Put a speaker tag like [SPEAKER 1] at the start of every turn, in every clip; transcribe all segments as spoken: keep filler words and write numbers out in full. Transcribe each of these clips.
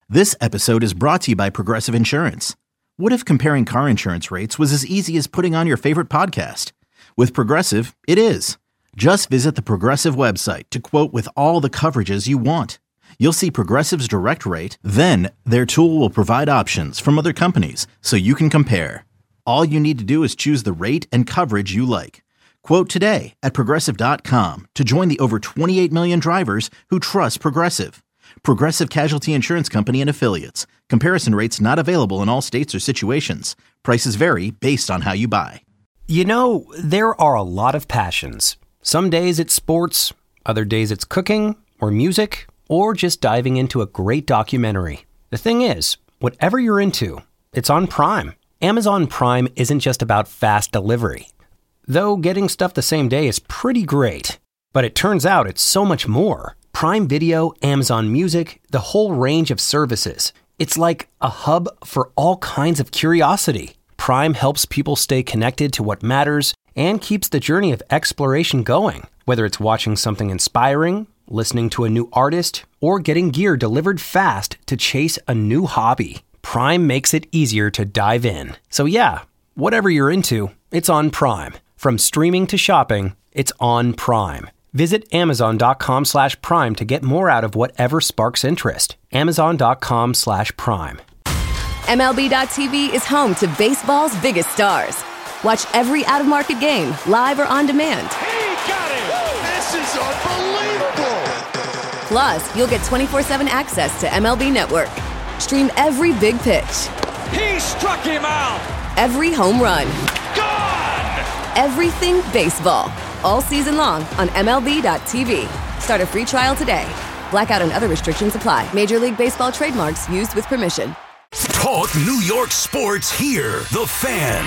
[SPEAKER 1] This episode is brought to you by Progressive Insurance. What if comparing car insurance rates was as easy as putting on your favorite podcast? With Progressive, it is. Just visit the Progressive website to quote with all the coverages you want. You'll see Progressive's direct rate, then their tool will provide options from other companies so you can compare. All you need to do is choose the rate and coverage you like. Quote today at progressive dot com to join the over twenty-eight million drivers who trust Progressive. Progressive Casualty Insurance Company and Affiliates. Comparison rates not available in all states or situations. Prices vary based on how you buy.
[SPEAKER 2] You know, there are a lot of passions. Some days it's sports, other days it's cooking or music, or just diving into a great documentary. The thing is, whatever you're into, it's on Prime. Amazon Prime isn't just about fast delivery. Though getting stuff the same day is pretty great. But it turns out it's so much more. Prime Video, Amazon Music, the whole range of services. It's like a hub for all kinds of curiosity. Prime helps people stay connected to what matters and keeps the journey of exploration going. Whether it's watching something inspiring, listening to a new artist, or getting gear delivered fast to chase a new hobby, Prime makes it easier to dive in. So yeah, whatever you're into, it's on Prime. From streaming to shopping, it's on Prime. Visit amazon.com slash prime to get more out of whatever sparks interest. Amazon.com slash prime.
[SPEAKER 3] M L B dot T V is home to baseball's biggest stars. Watch every out-of-market game, live or on demand.
[SPEAKER 4] He got it! This is unbelievable!
[SPEAKER 3] Plus, you'll get twenty-four seven access to M L B Network. Stream every big pitch.
[SPEAKER 4] He struck him out!
[SPEAKER 3] Every home run.
[SPEAKER 4] Gone!
[SPEAKER 3] Everything baseball. All season long on M L B dot T V. Start a free trial today. Blackout and other restrictions apply. Major League Baseball trademarks used with permission.
[SPEAKER 5] Talk New York sports here. The Fan.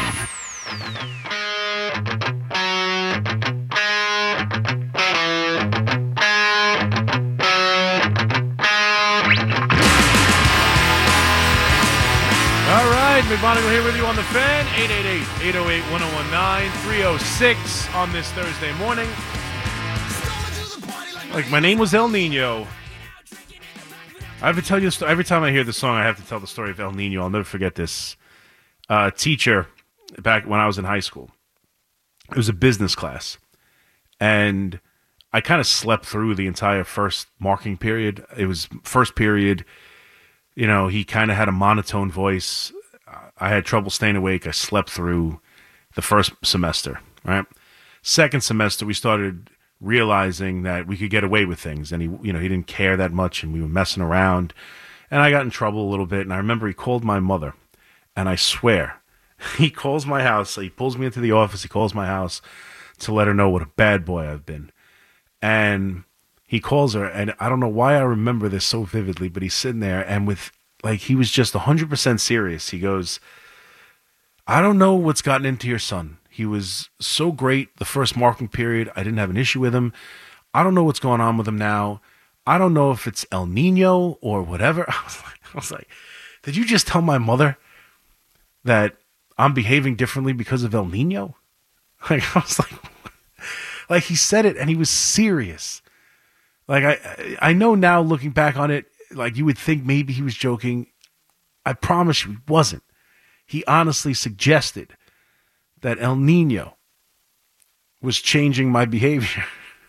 [SPEAKER 6] All right, McMonagle here with you on The Fan. eight eight eight, eight oh eight, one oh one nine, three oh six on this Thursday morning. Like, my name was El Nino. I have to tell you a story. Every time I hear the song, I have to tell the story of El Nino. I'll never forget this. Uh, teacher, back when I was in high school, it was a business class. And I kind of slept through the entire first marking period. It was first period. You know, he kind of had a monotone voice. I had trouble staying awake. I slept through the first semester, right? Second semester, we started realizing that we could get away with things. And he, you know, he didn't care that much, and we were messing around. And I got in trouble a little bit. And I remember he called my mother. And I swear, he calls my house. He pulls me into the office. He calls my house to let her know what a bad boy I've been. And he calls her, and I don't know why I remember this so vividly, but he's sitting there, and with, like, he was just one hundred percent serious. He goes, I don't know what's gotten into your son. He was so great the first marking period. I didn't have an issue with him. I don't know what's going on with him now. I don't know if it's El Nino or whatever. I was like, I was like, did you just tell my mother that I'm behaving differently because of El Nino? Like, I was like, like he said it, and he was serious. Like, I I know now, looking back on it, like, you would think maybe he was joking. I promise you he wasn't. He honestly suggested that El Nino was changing my behavior.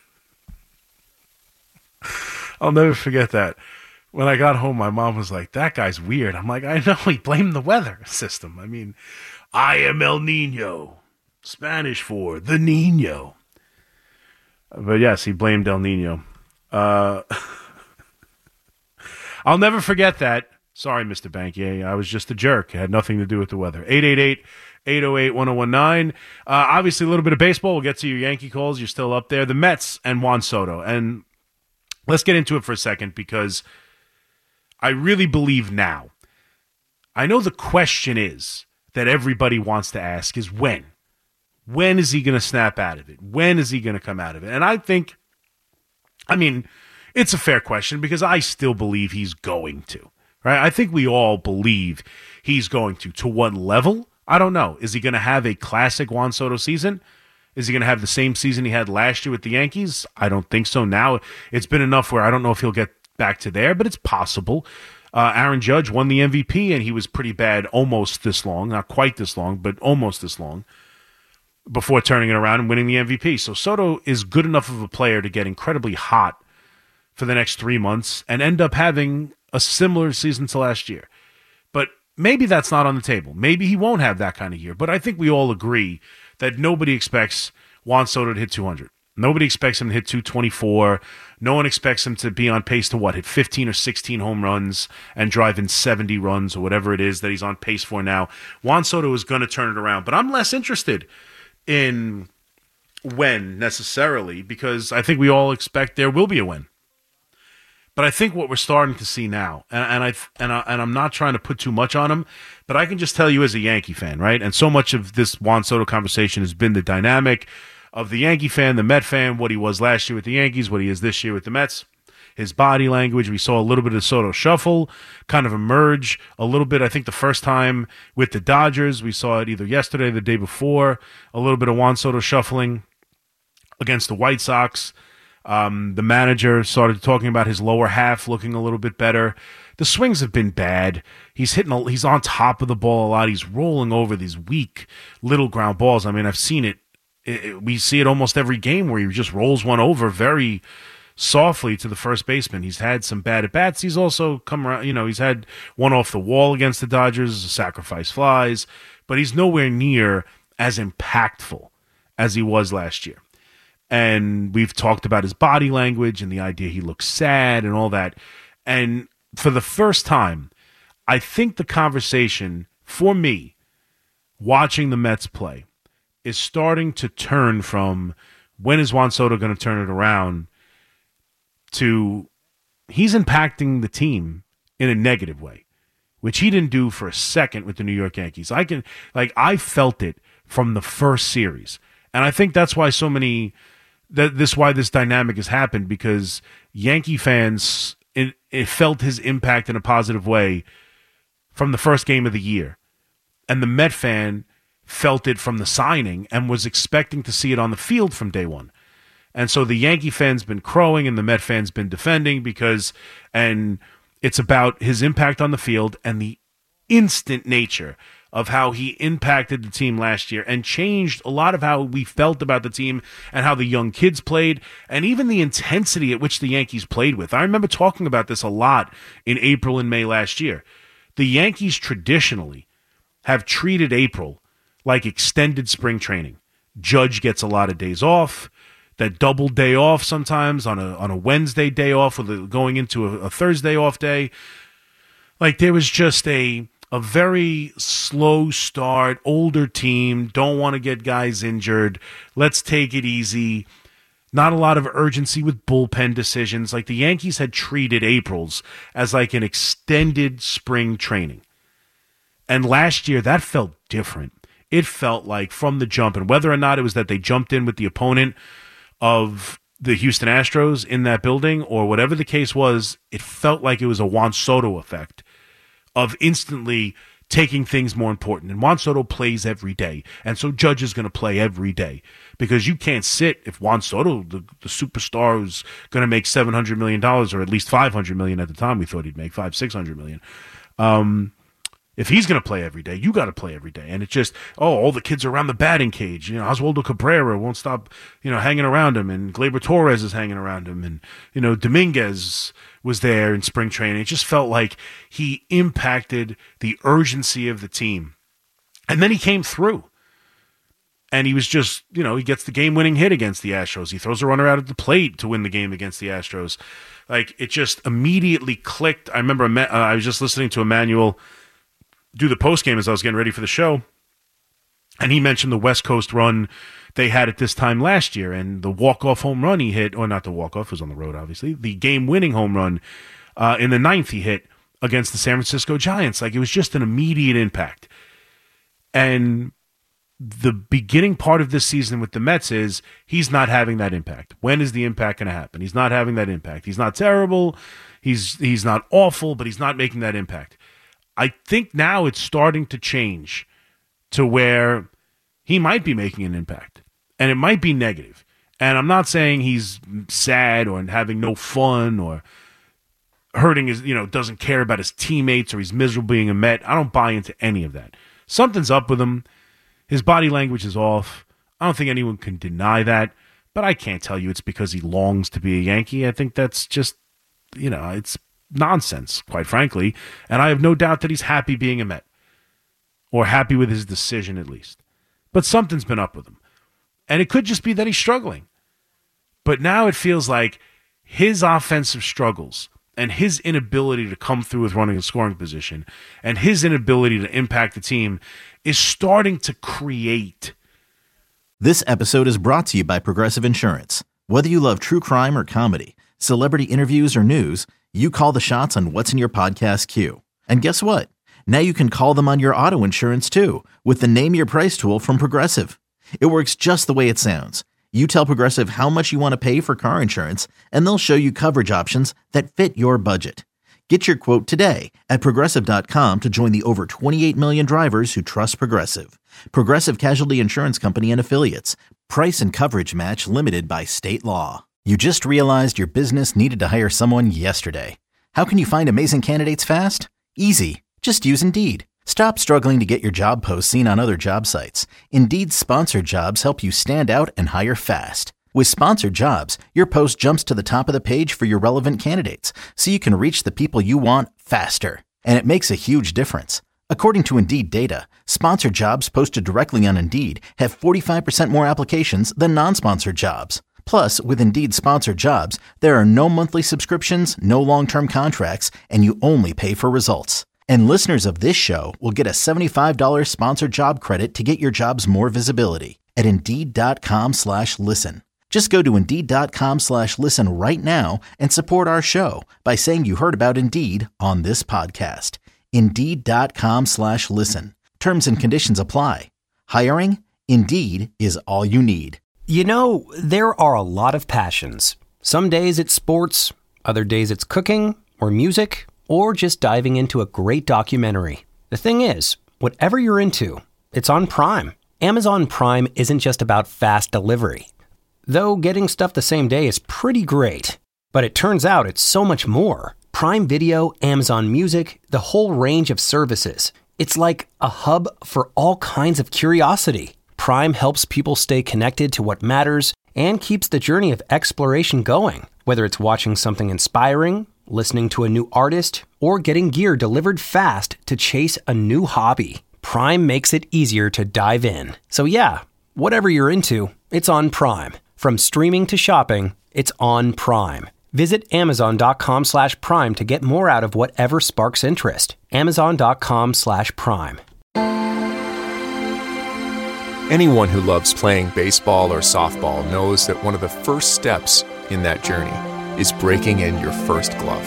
[SPEAKER 6] I'll never forget that. When I got home, my mom was like, that guy's weird. I'm like, I know, he blamed the weather system. I mean, I am El Nino. Spanish for the Nino. But yes, he blamed El Nino. Uh, I'll never forget that. Sorry, Mister Bankier. I was just a jerk. It had nothing to do with the weather. eight eight eight, eight oh eight, one oh one nine. Uh, obviously, a little bit of baseball. We'll get to your Yankee calls. You're still up there. The Mets and Juan Soto. And let's get into it for a second, because I really believe now. I know the question is that everybody wants to ask is when. When is he going to snap out of it? When is he going to come out of it? And I think, I mean, it's a fair question, because I still believe he's going to. Right? I think we all believe he's going to. To what level? I don't know. Is he going to have a classic Juan Soto season? Is he going to have the same season he had last year with the Yankees? I don't think so. Now it's been enough where I don't know if he'll get back to there, but it's possible. Uh, Aaron Judge won the M V P, and he was pretty bad almost this long. Not quite this long, but almost this long before turning it around and winning the M V P. So Soto is good enough of a player to get incredibly hot for the next three months and end up having a similar season to last year. But maybe that's not on the table. Maybe he won't have that kind of year. But I think we all agree that nobody expects Juan Soto to hit two hundred. Nobody expects him to hit two twenty-four. No one expects him to be on pace to what, hit fifteen or sixteen home runs and drive in seventy runs or whatever it is that he's on pace for now. Juan Soto is going to turn it around. But I'm less interested in when necessarily, because I think we all expect there will be a win. But I think what we're starting to see now, and, and I and I, and I'm not trying to put too much on him, but I can just tell you as a Yankee fan, right? And so much of this Juan Soto conversation has been the dynamic of the Yankee fan, the Met fan, what he was last year with the Yankees, what he is this year with the Mets. His body language, we saw a little bit of Soto shuffle kind of emerge a little bit. I think the first time with the Dodgers, we saw it either yesterday or the day before, a little bit of Juan Soto shuffling against the White Sox. Um, the manager started talking about his lower half looking a little bit better. The swings have been bad. He's hitting. A, he's on top of the ball a lot. He's rolling over these weak little ground balls. I mean, I've seen it. it, it we see it almost every game where he just rolls one over very softly to the first baseman. He's had some bad at bats. He's also come around. You know, he's had one off the wall against the Dodgers, sacrifice flies, but he's nowhere near as impactful as he was last year. And we've talked about his body language and the idea he looks sad and all that. And for the first time, I think the conversation, for me, watching the Mets play, is starting to turn from when is Juan Soto going to turn it around to he's impacting the team in a negative way, which he didn't do for a second with the New York Yankees. I can, like, I felt it from the first series. And I think that's why so many... That this why this dynamic has happened, because Yankee fans it, it felt his impact in a positive way from the first game of the year, and the Met fan felt it from the signing and was expecting to see it on the field from day one. And so the Yankee fan's been crowing and the Met fan's been defending because, and it's about his impact on the field and the instant nature of how he impacted the team last year and changed a lot of how we felt about the team and how the young kids played and even the intensity at which the Yankees played with. I remember talking about this a lot in April and May last year. The Yankees traditionally have treated April like extended spring training. Judge gets a lot of days off, that double day off sometimes on a on a Wednesday day off with a, going into a, a Thursday off day. Like there was just a A very slow start, older team, don't want to get guys injured. Let's take it easy. Not a lot of urgency with bullpen decisions. Like the Yankees had treated April's as like an extended spring training. And last year, that felt different. It felt like from the jump, and whether or not it was that they jumped in with the opponent of the Houston Astros in that building or whatever the case was, it felt like it was a Juan Soto effect of instantly taking things more important. And Juan Soto plays every day. And so Judge is going to play every day. Because you can't sit if Juan Soto, the, the superstar who's going to make seven hundred million dollars, or at least five hundred million dollars at the time we thought he'd make, five, six hundred million dollars. Um, if he's going to play every day, you got to play every day. And it's just, oh, all the kids are around the batting cage. You know, Oswaldo Cabrera won't stop, you know, hanging around him. And Gleyber Torres is hanging around him. And, you know, Dominguez was there in spring training. It just felt like he impacted the urgency of the team. And then he came through. And he was just, you know, he gets the game-winning hit against the Astros. He throws a runner out at the plate to win the game against the Astros. Like, it just immediately clicked. I remember uh, I was just listening to Emmanuel do the postgame as I was getting ready for the show. And he mentioned the West Coast run they had at this time last year, and the walk-off home run he hit, or not the walk-off, it was on the road, obviously, the game-winning home run uh, in the ninth he hit against the San Francisco Giants. Like, it was just an immediate impact. And the beginning part of this season with the Mets is he's not having that impact. When is the impact going to happen? He's not having that impact. He's not terrible. He's he's not awful, but he's not making that impact. I think now it's starting to change to where he might be making an impact, and it might be negative. And I'm not saying he's sad or having no fun, or hurting his, you know, doesn't care about his teammates or he's miserable being a Met. I don't buy into any of that. Something's up with him. His body language is off. I don't think anyone can deny that, but I can't tell you it's because he longs to be a Yankee. I think that's just, you know, it's nonsense, quite frankly. And I have no doubt that he's happy being a Met, or happy with his decision at least. But something's been up with him. And it could just be that he's struggling. But now it feels like his offensive struggles and his inability to come through with running a scoring position and his inability to impact the team is starting to create.
[SPEAKER 1] This episode is brought to you by Progressive Insurance. Whether you love true crime or comedy, celebrity interviews or news, you call the shots on what's in your podcast queue. And guess what? Now you can call them on your auto insurance too with the Name Your Price tool from Progressive. It works just the way it sounds. You tell Progressive how much you want to pay for car insurance, and they'll show you coverage options that fit your budget. Get your quote today at Progressive dot com to join the over twenty-eight million drivers who trust Progressive. Progressive Casualty Insurance Company and Affiliates. Price and coverage match limited by state law. You just realized your business needed to hire someone yesterday. How can you find amazing candidates fast? Easy. Just use Indeed. Stop struggling to get your job posts seen on other job sites. Indeed's sponsored jobs help you stand out and hire fast. With sponsored jobs, your post jumps to the top of the page for your relevant candidates, so you can reach the people you want faster. And it makes a huge difference. According to Indeed data, sponsored jobs posted directly on Indeed have forty-five percent more applications than non-sponsored jobs. Plus, with Indeed sponsored jobs, there are no monthly subscriptions, no long-term contracts, and you only pay for results. And listeners of this show will get a seventy-five dollars sponsored job credit to get your jobs more visibility at Indeed.com slash listen. Just go to Indeed.com slash listen right now and support our show by saying you heard about Indeed on this podcast. Indeed.com slash listen. Terms and conditions apply. Hiring? Indeed is all you need.
[SPEAKER 2] You know, there are a lot of passions. Some days it's sports, other days it's cooking or music, or just diving into a great documentary. The thing is, whatever you're into, it's on Prime. Amazon Prime isn't just about fast delivery. Though getting stuff the same day is pretty great. But it turns out it's so much more. Prime Video, Amazon Music, the whole range of services. It's like a hub for all kinds of curiosity. Prime helps people stay connected to what matters and keeps the journey of exploration going. Whether it's watching something inspiring, listening to a new artist, or getting gear delivered fast to chase a new hobby, Prime makes it easier to dive in. So yeah, whatever you're into, it's on Prime. From streaming to shopping, it's on Prime. Visit Amazon.com slash Prime to get more out of whatever sparks interest. Amazon.com slash Prime.
[SPEAKER 7] Anyone who loves playing baseball or softball knows that one of the first steps in that journey is breaking in your first glove.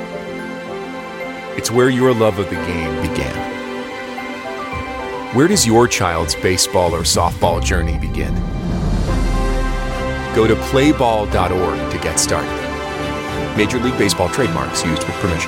[SPEAKER 7] It's where your love of the game began. Where does your child's baseball or softball journey begin? Go to play ball dot org to get started. Major League Baseball trademarks used with permission.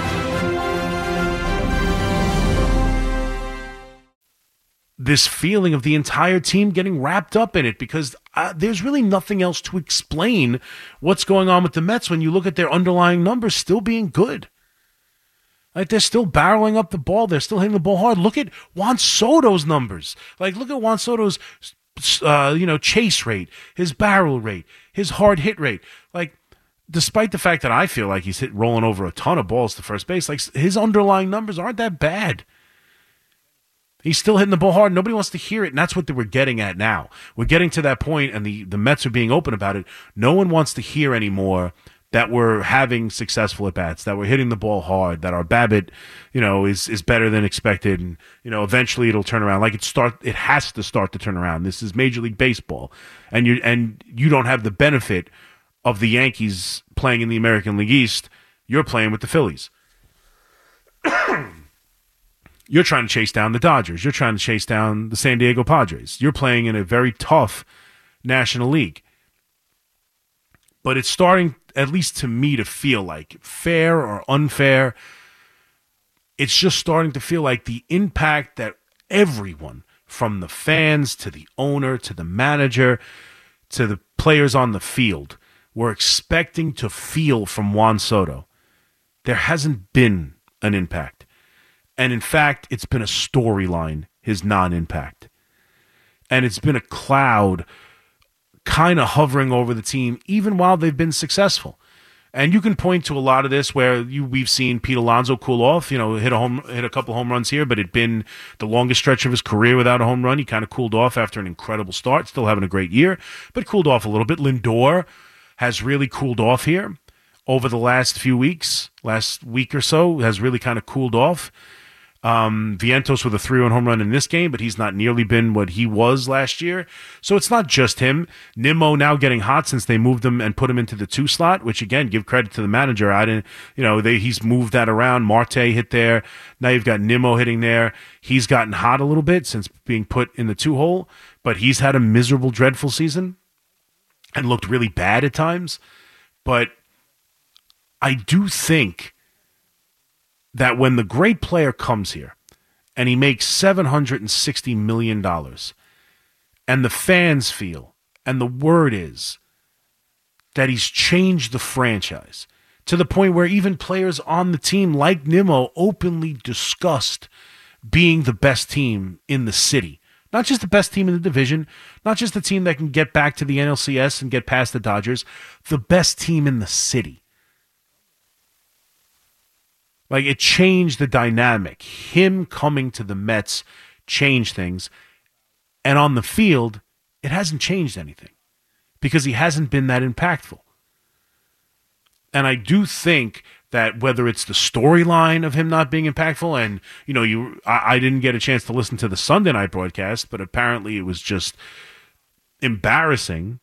[SPEAKER 6] This feeling of the entire team getting wrapped up in it because uh, there's really nothing else to explain what's going on with the Mets when you look at their underlying numbers still being good. Like, they're still barreling up the ball. They're still hitting the ball hard. Look at Juan Soto's numbers. Like, look at Juan Soto's uh, you know, chase rate, his barrel rate, his hard hit rate. Like, despite the fact that I feel like he's hit rolling over a ton of balls to first base, like, his underlying numbers aren't that bad. He's still hitting the ball hard. Nobody wants to hear it, and that's what we're getting at now. We're getting to that point, and the, the Mets are being open about it. No one wants to hear anymore that we're having successful at-bats, that we're hitting the ball hard, that our BABIP, you know, is is better than expected, and, you know, eventually it'll turn around. Like, it start, it has to start to turn around. This is Major League Baseball, and you and you don't have the benefit of the Yankees playing in the American League East. You're playing with the Phillies. You're trying to chase down the Dodgers. You're trying to chase down the San Diego Padres. You're playing in a very tough National League. But it's starting, at least to me, to feel like, fair or unfair, it's just starting to feel like the impact that everyone, from the fans to the owner to the manager to the players on the field, were expecting to feel from Juan Soto there hasn't been an impact. And in fact, it's been a storyline, his non-impact. And it's been a cloud kind of hovering over the team, even while they've been successful. And you can point to a lot of this where you we've seen Pete Alonso cool off, you know, hit a home, hit a couple home runs here, but it'd been the longest stretch of his career without a home run. He kind of cooled off after an incredible start, still having a great year, but cooled off a little bit. Lindor has really cooled off here over the last few weeks, last week or so, has really kind of cooled off. Um, Vientos with a three-run home run in this game, but he's not nearly been what he was last year. So it's not just him. Nimmo now getting hot since they moved him and put him into the two slot, which again, give credit to the manager. I didn't, you know, they, he's moved that around. Marte hit there. Now you've got Nimmo hitting there. He's gotten hot a little bit since being put in the two hole, but he's had a miserable, dreadful season and looked really bad at times. But I do think that when the great player comes here and he makes seven hundred sixty million dollars and the fans feel, and the word is, that he's changed the franchise to the point where even players on the team like Nimmo openly discussed being the best team in the city. Not just the best team in the division, not just the team that can get back to the N L C S and get past the Dodgers, the best team in the city. Like, it changed the dynamic. Him coming to the Mets changed things. And on the field, it hasn't changed anything because he hasn't been that impactful. And I do think that whether it's the storyline of him not being impactful, and, you know, you I, I didn't get a chance to listen to the Sunday night broadcast, but apparently it was just embarrassing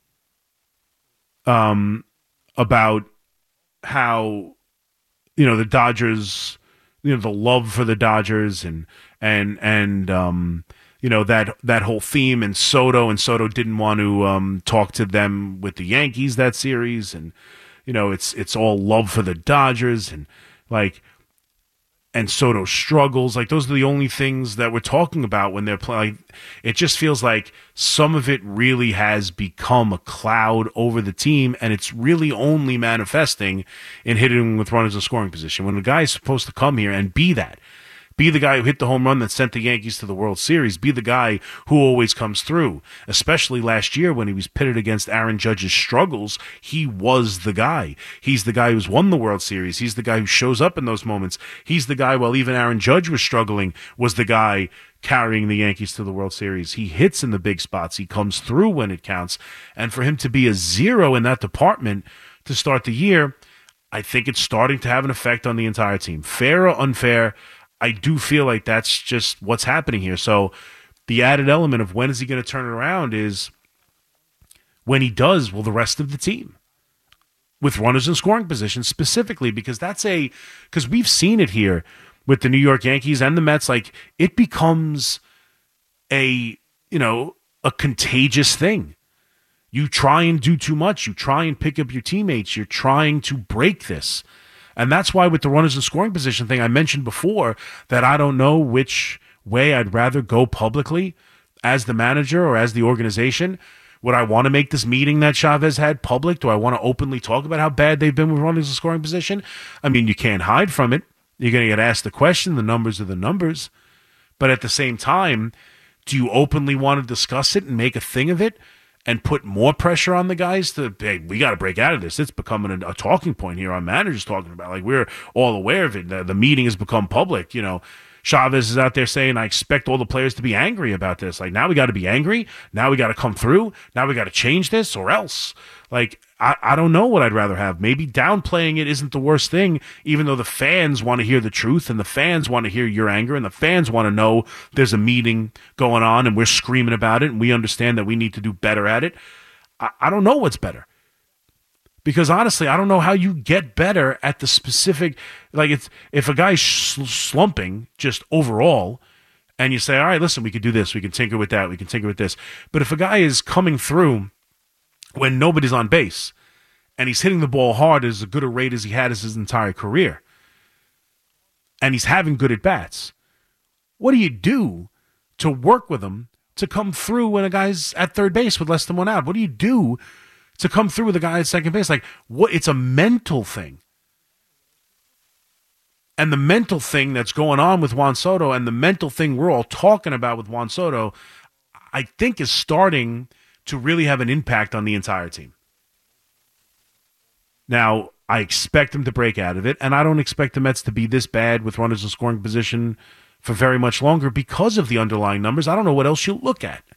[SPEAKER 6] um, about how, you know, the Dodgers, you know, the love for the Dodgers and, and, and, um, you know, that, that whole theme, and Soto and Soto didn't want to, um, talk to them with the Yankees that series. And, you know, it's, it's all love for the Dodgers, and like, and Soto struggles. Like, those are the only things that we're talking about when they're playing. Like, it just feels like some of it really has become a cloud over the team, and it's really only manifesting in hitting with runners in scoring position. When a guy is supposed to come here and be that, be the guy who hit the home run that sent the Yankees to the World Series, be the guy who always comes through, especially last year when he was pitted against Aaron Judge's struggles, he was the guy. He's the guy who's won the World Series. He's the guy who shows up in those moments. He's the guy, while even Aaron Judge was struggling, was the guy carrying the Yankees to the World Series. He hits in the big spots. He comes through when it counts. And for him to be a zero in that department to start the year, I think it's starting to have an effect on the entire team. Fair or unfair, I do feel like that's just what's happening here. So the added element of when is he going to turn it around is when he does, will the rest of the team, with runners in scoring position specifically, because that's a, because we've seen it here with the New York Yankees and the Mets, like it becomes a, you know, a contagious thing. You try and do too much. You try and pick up your teammates. You're trying to break this. And that's why with the runners in scoring position thing, I mentioned before that I don't know which way I'd rather go publicly as the manager or as the organization. Would I want to make this meeting that Chavez had public? Do I want to openly talk about how bad they've been with runners in scoring position? I mean, you can't hide from it. You're going to get asked the question. The numbers are the numbers. But at the same time, do you openly want to discuss it and make a thing of it? And put more pressure on the guys to, hey, we got to break out of this. It's becoming a, a talking point here. Our manager's talking about, like, we're all aware of it. The, the meeting has become public. You know, Chavez is out there saying, I expect all the players to be angry about this. Like, now we got to be angry. Now we got to come through. Now we got to change this or else. Like, I, I don't know what I'd rather have. Maybe downplaying it isn't the worst thing, even though the fans want to hear the truth and the fans want to hear your anger and the fans want to know there's a meeting going on and we're screaming about it and we understand that we need to do better at it. I, I don't know what's better. Because honestly, I don't know how you get better at the specific, like it's, if a guy's slumping just overall and you say, all right, listen, we can do this. We can tinker with that. We can tinker with this. But if a guy is coming through when nobody's on base, and he's hitting the ball hard as good a rate as he had as his entire career, and he's having good at-bats, what do you do to work with him to come through when a guy's at third base with less than one out? What do you do to come through with a guy at second base? Like, what? It's a mental thing. And the mental thing that's going on with Juan Soto and the mental thing we're all talking about with Juan Soto, I think is starting to really have an impact on the entire team. Now, I expect him to break out of it, and I don't expect the Mets to be this bad with runners in scoring position for very much longer because of the underlying numbers. I don't know what else you look at.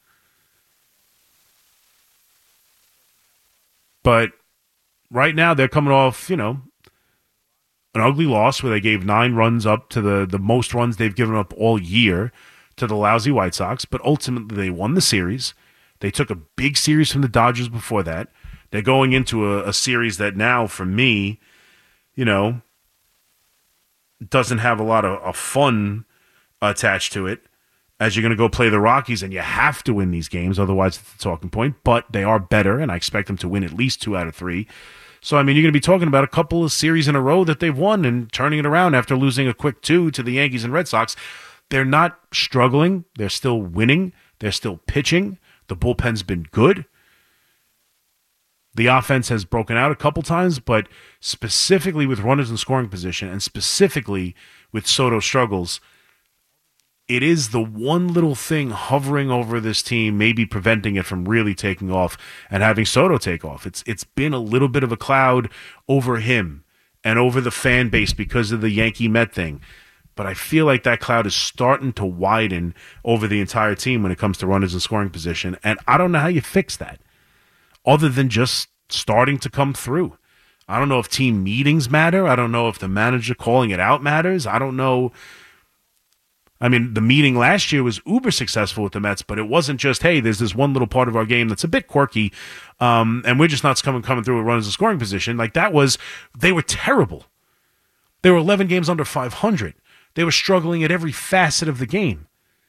[SPEAKER 6] But right now, they're coming off, you know, an ugly loss where they gave nine runs up to the, the most runs they've given up all year to the lousy White Sox. But ultimately, they won the series. They took a big series from the Dodgers before that. They're going into a, a series that now, for me, you know, doesn't have a lot of, of fun attached to it, as you're going to go play the Rockies, and you have to win these games, otherwise it's a talking point. But they are better, and I expect them to win at least two out of three. So, I mean, you're going to be talking about a couple of series in a row that they've won and turning it around after losing a quick two to the Yankees and Red Sox. They're not struggling. They're still winning. They're still pitching. The bullpen's been good. The offense has broken out a couple times, but specifically with runners in scoring position and specifically with Soto struggles, it is the one little thing hovering over this team, maybe preventing it from really taking off and having Soto take off. It's It's been a little bit of a cloud over him and over the fan base because of the Yankee-Met thing. But I feel like that cloud is starting to widen over the entire team when it comes to runners in scoring position, and I don't know how you fix that, other than just starting to come through. I don't know if team meetings matter. I don't know if the manager calling it out matters. I don't know. I mean, the meeting last year was uber successful with the Mets, but it wasn't just, hey, there's this one little part of our game that's a bit quirky, um, and we're just not coming coming through with runners in scoring position. Like, that was, they were terrible. They were eleven games under five hundred. They were struggling at every facet of the game.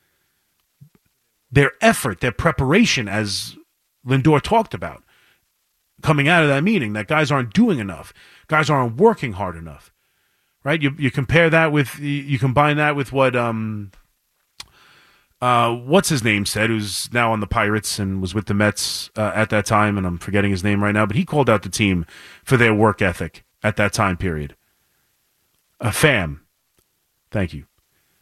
[SPEAKER 6] Their effort, their preparation, as Lindor talked about, coming out of that meeting, that guys aren't doing enough. Guys aren't working hard enough. Right? You you compare that with, you combine that with what, um, uh, what's his name said, who's now on the Pirates and was with the Mets uh, at that time, and I'm forgetting his name right now, but he called out the team for their work ethic at that time period. Uh, Pham. Thank you.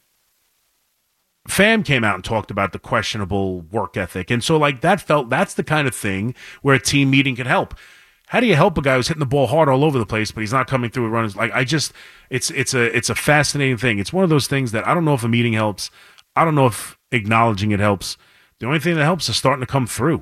[SPEAKER 6] Pham came out and talked about the questionable work ethic. And so, like, that felt, that's the kind of thing where a team meeting can help. How do you help a guy who's hitting the ball hard all over the place, but he's not coming through and running? Like, I just, it's it's a it's a fascinating thing. It's one of those things that I don't know if a meeting helps. I don't know if acknowledging it helps. The only thing that helps is starting to come through.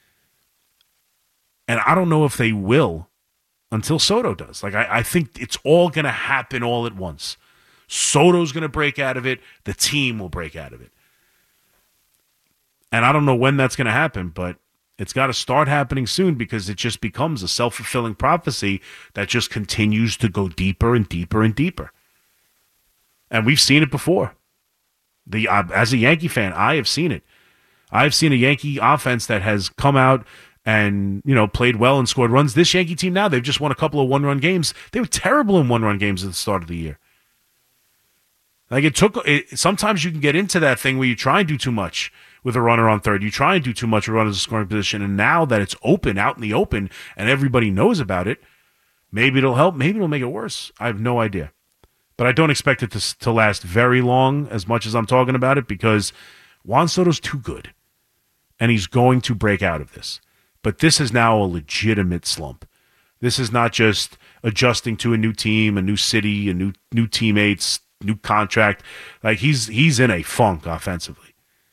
[SPEAKER 6] And I don't know if they will until Soto does. Like, I, I think it's all going to happen all at once. Soto's going to break out of it. The team will break out of it. And I don't know when that's going to happen, but it's got to start happening soon, because it just becomes a self-fulfilling prophecy that just continues to go deeper and deeper and deeper. And we've seen it before. The uh, as a Yankee fan, I have seen it. I've seen a Yankee offense that has come out and, you know, played well and scored runs. This Yankee team now, they've just won a couple of one-run games. They were terrible in one-run games at the start of the year. Like, it took, it, sometimes you can get into that thing where you try and do too much with a runner on third. You try and do too much with runners in scoring position. And now that it's open, out in the open, and everybody knows about it, maybe it'll help. Maybe it'll make it worse. I have no idea. But I don't expect it to, to last very long, as much as I'm talking about it, because Juan Soto's too good. And he's going to break out of this. But this is now a legitimate slump. This is not just adjusting to a new team, a new city, a new new teammates, new contract. Like, he's he's in a funk offensively.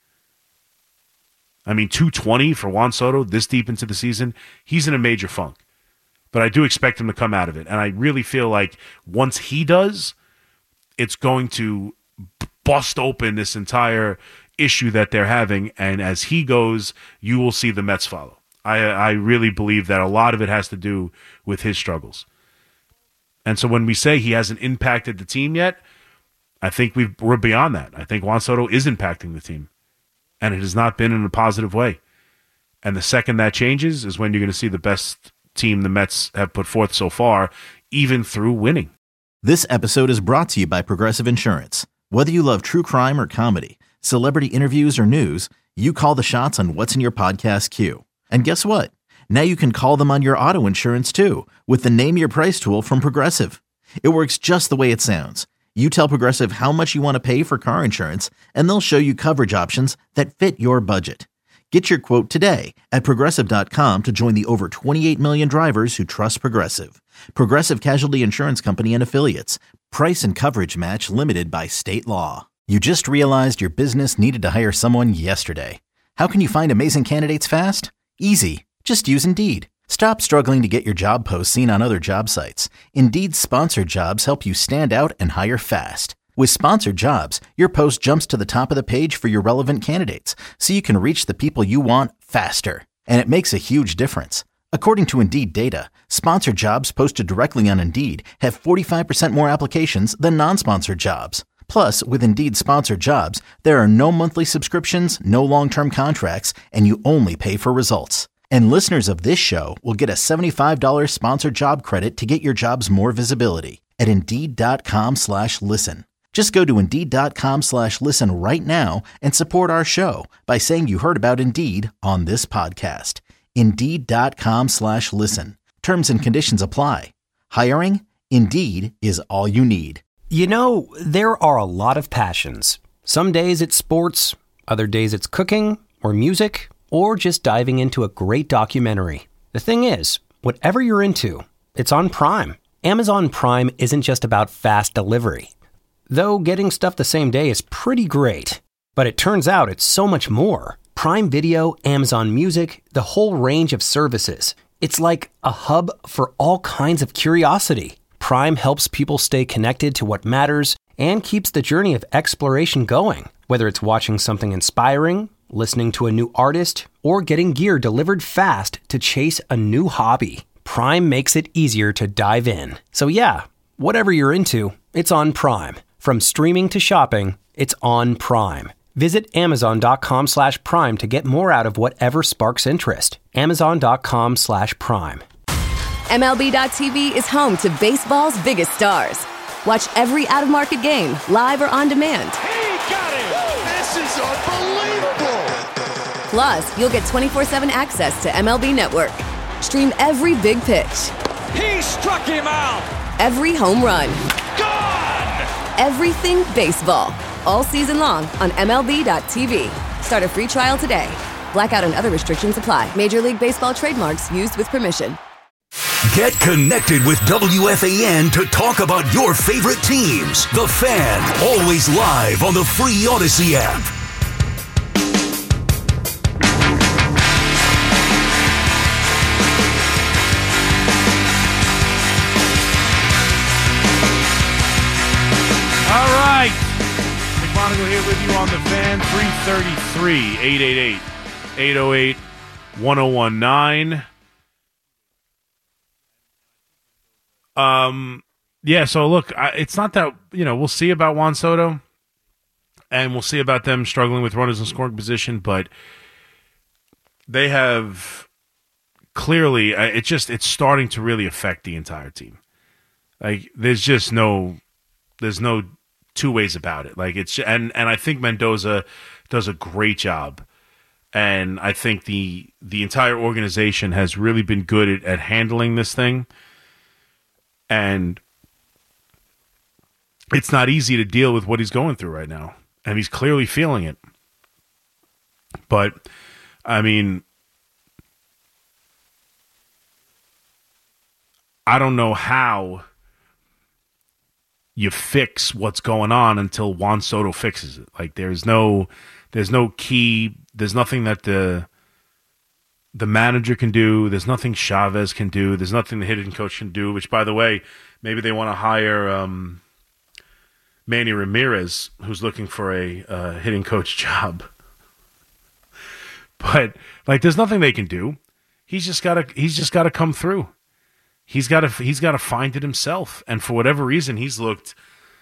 [SPEAKER 6] I mean, two twenty for Juan Soto this deep into the season, he's in a major funk. But I do expect him to come out of it. And I really feel like once he does, it's going to bust open this entire issue that they're having. And as he goes, you will see the Mets follow. I, I really believe that a lot of it has to do with his struggles. And so when we say he hasn't impacted the team yet, I think we've, we're beyond that. I think Juan Soto is impacting the team. And it has not been in a positive way. And the second that changes is when you're going to see the best team the Mets have put forth so far, even through winning.
[SPEAKER 1] This episode is brought to you by Progressive Insurance. Whether you love true crime or comedy, celebrity interviews or news, you call the shots on what's in your podcast queue. And guess what? Now you can call them on your auto insurance too, with the Name Your Price tool from Progressive. It works just the way it sounds. You tell Progressive how much you want to pay for car insurance, and they'll show you coverage options that fit your budget. Get your quote today at Progressive dot com to join the over twenty-eight million drivers who trust Progressive. Progressive Casualty Insurance Company and Affiliates. Price and coverage match limited by state law. You just realized your business needed to hire someone yesterday. How can you find amazing candidates fast? Easy. Just use Indeed. Stop struggling to get your job posts seen on other job sites. Indeed's sponsored jobs help you stand out and hire fast. With sponsored jobs, your post jumps to the top of the page for your relevant candidates, so you can reach the people you want faster. And it makes a huge difference. According to Indeed data, sponsored jobs posted directly on Indeed have forty-five percent more applications than non-sponsored jobs. Plus, with Indeed sponsored jobs, there are no monthly subscriptions, no long-term contracts, and you only pay for results. And listeners of this show will get a seventy-five dollars sponsored job credit to get your jobs more visibility at Indeed.com slash listen. Just go to Indeed.com slash listen right now and support our show by saying you heard about Indeed on this podcast. Indeed.com slash listen. Terms and conditions apply. Hiring? Indeed is all you need.
[SPEAKER 2] You know, there are a lot of passions. Some days it's sports, other days it's cooking or music, or just diving into a great documentary. The thing is, whatever you're into, it's on Prime. Amazon Prime isn't just about fast delivery. Though getting stuff the same day is pretty great. But it turns out it's so much more. Prime Video, Amazon Music, the whole range of services. It's like a hub for all kinds of curiosity. Prime helps people stay connected to what matters and keeps the journey of exploration going. Whether it's watching something inspiring, listening to a new artist, or getting gear delivered fast to chase a new hobby, Prime makes it easier to dive in. So yeah, whatever you're into, it's on Prime. From streaming to shopping, it's on Prime. Visit Amazon.com slash Prime to get more out of whatever sparks interest. Amazon.com slash Prime.
[SPEAKER 3] M L B dot T V is home to baseball's biggest stars. Watch every out-of-market game, live or on demand.
[SPEAKER 4] He got it! This is unbelievable!
[SPEAKER 3] Plus, you'll get twenty-four seven access to M L B Network. Stream every big pitch.
[SPEAKER 4] He struck him out!
[SPEAKER 3] Every home run.
[SPEAKER 4] Gone!
[SPEAKER 3] Everything baseball. All season long on M L B dot T V. Start a free trial today. Blackout and other restrictions apply. Major League Baseball trademarks used with permission.
[SPEAKER 5] Get connected with W F A N to talk about your favorite teams. The Fan, always live on the free Odyssey app.
[SPEAKER 6] All right. McMonagle here with you on The Fan, three thirty-three, eight eight eight, eight oh eight, one oh one nine. Um, yeah, so look, I, it's not that, you know, we'll see about Juan Soto, and we'll see about them struggling with runners in scoring position, but they have clearly, uh, it just, it's starting to really affect the entire team. Like, there's just no, there's no two ways about it. Like, it's, and, and I think Mendoza does a great job. And I think the, the entire organization has really been good at, at handling this thing. And it's not easy to deal with what he's going through right now. And he's clearly feeling it. But, I mean, I don't know how you fix what's going on until Juan Soto fixes it. Like, there's no, there's no key, there's nothing that the the manager can do. There's nothing Chavez can do. There's nothing the hitting coach can do, which, by the way, maybe they want to hire um, Manny Ramirez, who's looking for a uh, hitting coach job. But, like, there's nothing they can do. He's just got to he's just got to come through. He's got to he's got to find it himself. And for whatever reason, he's looked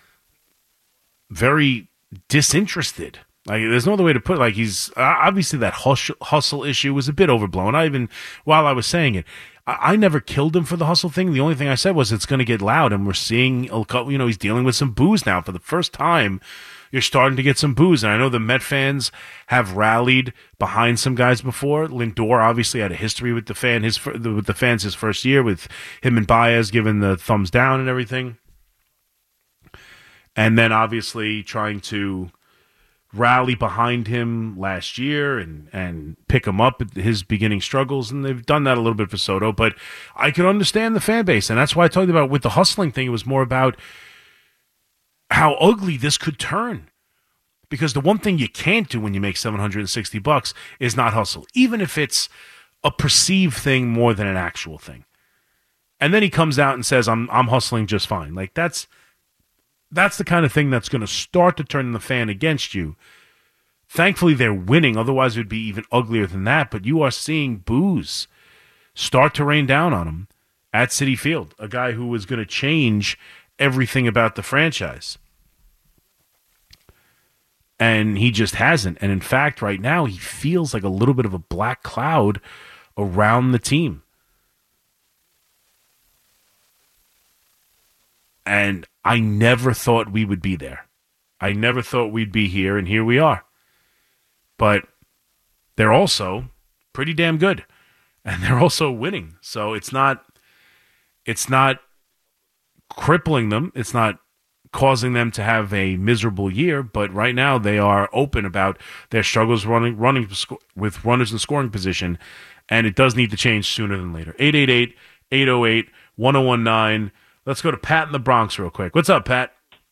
[SPEAKER 6] very disinterested. Like, there's no other way to put it. Like, he's obviously that hustle, hustle issue was a bit overblown. I even, while I was saying it, I, I never killed him for the hustle thing. The only thing I said was it's going to get loud, and we're seeing, you know, he's dealing with some boos now. For the first time, you're starting to get some boos. And I know the Met fans have rallied behind some guys before. Lindor obviously had a history with the fan, his with the fans his first year, with him and Baez giving the thumbs down and everything. and then obviously trying to rally behind him last year and, and pick him up at his beginning struggles, and they've done that a little bit for Soto, but I can understand the fan base, and that's why I talked about with the hustling thing, it was more about how ugly this could turn. Because the one thing you can't do when you make seven hundred sixty bucks is not hustle, even if it's a perceived thing more than an actual thing. And then he comes out and says, I'm I'm hustling just fine. Like, that's that's the kind of thing that's going to start to turn the fan against you. Thankfully, they're winning. Otherwise, it would be even uglier than that. But you are seeing boos start to rain down on him at Citi Field, a guy who was going to change everything about the franchise. And he just hasn't. And in fact, right now, he feels like a little bit of a black cloud around the team. And I never thought we would be there. I never thought we'd be here, and here we are. But they're also pretty damn good. And they're also winning. So it's not it's not crippling them. It's not causing them to have a miserable year, but right now they are open about their struggles running running with runners in scoring position, and it does need to change sooner than later. eight eight eight, eight oh eight, one oh one nine. Let's go to Pat in the Bronx real quick. What's up, Pat?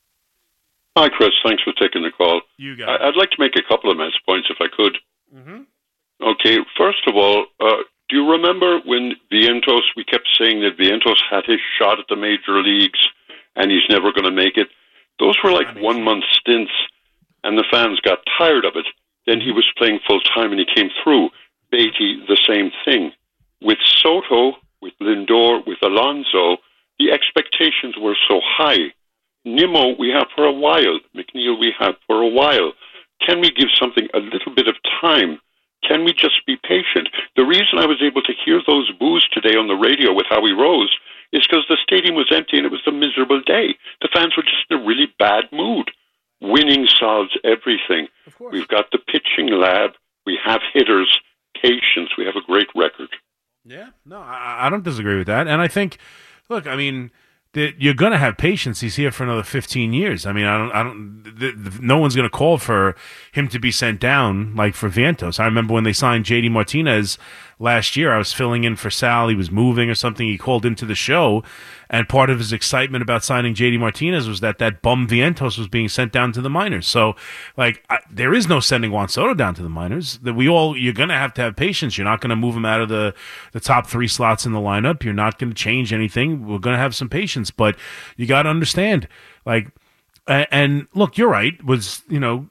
[SPEAKER 8] Hi, Chris. Thanks for taking the call.
[SPEAKER 6] You got
[SPEAKER 8] I-
[SPEAKER 6] it.
[SPEAKER 8] I'd like to make a couple of match points if I could.
[SPEAKER 6] Mm-hmm.
[SPEAKER 8] Okay, first of all, uh, do you remember when Vientos, we kept saying that Vientos had his shot at the major leagues and he's never going to make it? Those were like one-month stints, and the fans got tired of it. Then he was playing full-time, and he came through. Beatty, the same thing. With Soto, with Lindor, with Alonso, the expectations were so high. Nimmo, we have for a while. McNeil, we have for a while. Can we give something a little bit of time? Can we just be patient? The reason I was able to hear those boos today on the radio with Howie Rose is because the stadium was empty and it was a miserable day. The fans were just in a really bad mood. Winning solves everything. We've got the pitching lab. We have hitters. Patience. We have a great record.
[SPEAKER 6] Yeah, no, I, I don't disagree with that. And I think, look, I mean, the, you're going to have patience. He's here for another fifteen years. I mean, I don't, I don't, the, the, no one's going to call for him to be sent down like for Vientos. I remember when they signed J D Martinez last year, I was filling in for Sal. He was moving or something. He called into the show, and part of his excitement about signing J D Martinez was that that bum Vientos was being sent down to the minors. So, like, I, there is no sending Juan Soto down to the minors. That we all, you're going to have to have patience. You're not going to move him out of the, the top three slots in the lineup. You're not going to change anything. We're going to have some patience, but you got to understand, like, and, and look, you're right. Was, you know,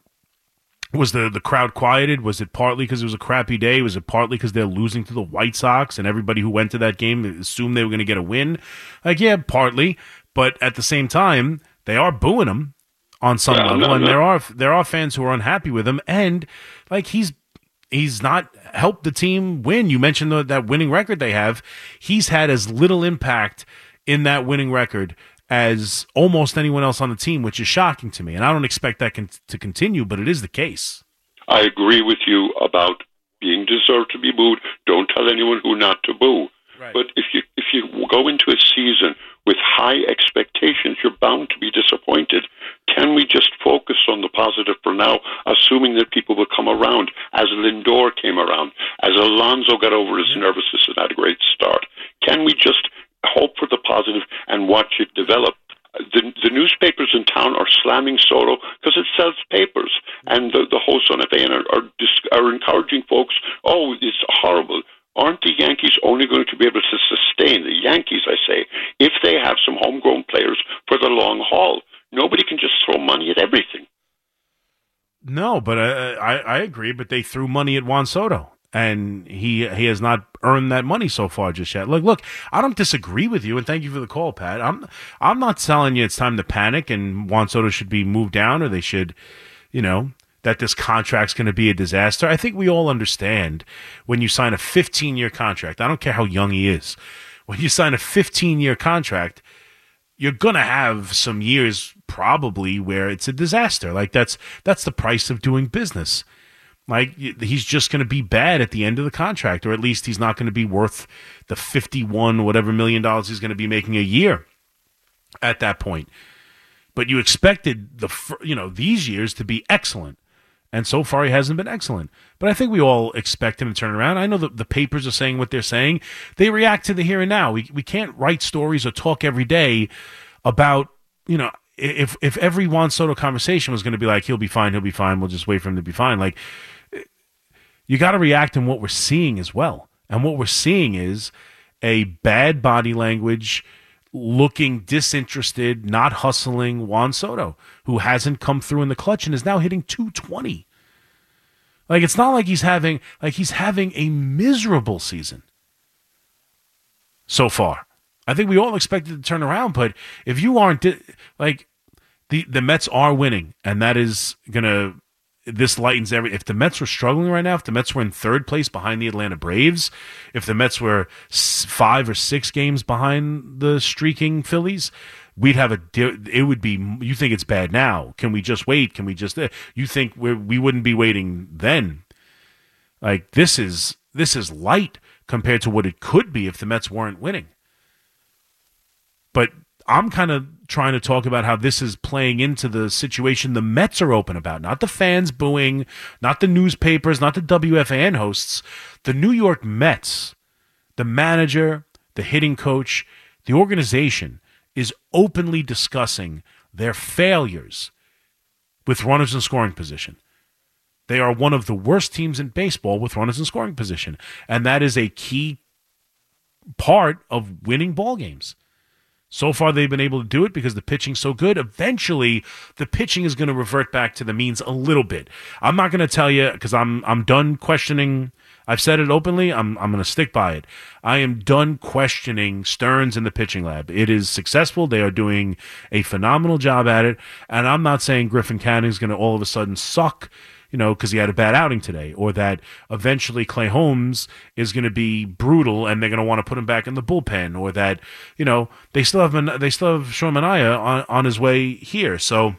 [SPEAKER 6] Was the, the crowd quieted? Was it partly because it was a crappy day? Was it partly because they're losing to the White Sox and everybody who went to that game assumed they were going to get a win? Like, yeah, partly. But at the same time, they are booing him on some
[SPEAKER 8] Yeah,
[SPEAKER 6] level.
[SPEAKER 8] no,
[SPEAKER 6] and
[SPEAKER 8] no.
[SPEAKER 6] there are there are fans who are unhappy with him. And, like, he's he's not helped the team win. You mentioned the, that winning record they have. He's had as little impact in that winning record as almost anyone else on the team, which is shocking to me. And I don't expect that con- to continue, but it is the case.
[SPEAKER 8] I agree with you about being deserved to be booed. Don't tell anyone who not to boo.
[SPEAKER 6] Right.
[SPEAKER 8] But if you if you go into a season with high expectations, you're bound to be disappointed. Can we just focus on the positive for now, assuming that people will come around, as Lindor came around, as Alonso got over his nervousness and had a great start? Can we just hope for the positive and watch it develop? The, the newspapers in town are slamming Soto because it sells papers, and the, the hosts on F A N are, are, dis- are encouraging folks, oh, it's horrible. Aren't the Yankees only going to be able to sustain, the Yankees, I say, if they have some homegrown players for the long haul? Nobody can just throw money at everything.
[SPEAKER 6] No, but uh, I, I agree, but they threw money at Juan Soto. And he he has not earned that money so far just yet. Look, look, I don't disagree with you, and thank you for the call, Pat. I'm I'm not telling you it's time to panic and Juan Soto should be moved down or they should, you know, that this contract's going to be a disaster. I think we all understand when you sign a fifteen-year contract, I don't care how young he is, when you sign a fifteen-year contract, you're going to have some years probably where it's a disaster. Like that's that's the price of doing business. Like, he's just going to be bad at the end of the contract, or at least he's not going to be worth the fifty-one whatever million dollars he's going to be making a year at that point. but you expected the you know these years to be excellent, and so far he hasn't been excellent. But I think we all expect him to turn around. I know that the papers are saying what they're saying. They react to the here and now. We we can't write stories or talk every day about, you know, if if every Juan Soto conversation was going to be like, he'll be fine, he'll be fine, we'll just wait for him to be fine. Like, you got to react in what we're seeing as well. And what we're seeing is a bad body language, looking disinterested, not hustling Juan Soto, who hasn't come through in the clutch and is now hitting two twenty. Like, it's not like he's having like he's having a miserable season so far. I think we all expected to turn around, but if you aren't like the the Mets are winning, and that is gonna this lightens every. If the Mets were struggling right now, if the Mets were in third place behind the Atlanta Braves, if the Mets were five or six games behind the streaking Phillies, we'd have a. It would be. You think it's bad now? Can we just wait? Can we just? You think we we wouldn't be waiting then? Like, this is this is light compared to what it could be if the Mets weren't winning. But I'm kind of trying to talk about how this is playing into the situation the Mets are open about. Not the fans booing, not the newspapers, not the W F A N hosts. The New York Mets, the manager, the hitting coach, the organization is openly discussing their failures with runners in scoring position. They are one of the worst teams in baseball with runners in scoring position. And that is a key part of winning ball games. So far, they've been able to do it because the pitching's so good. Eventually, the pitching is going to revert back to the means a little bit. I'm not going to tell you because I'm I'm done questioning. I've said it openly. I'm I'm going to stick by it. I am done questioning Stearns and the pitching lab. It is successful. They are doing a phenomenal job at it. And I'm not saying Griffin Canning is going to all of a sudden suck, you know, because he had a bad outing today, or that eventually Clay Holmes is going to be brutal and they're going to want to put him back in the bullpen, or that, you know, they still have they still have Sean Manaea on, on his way here. So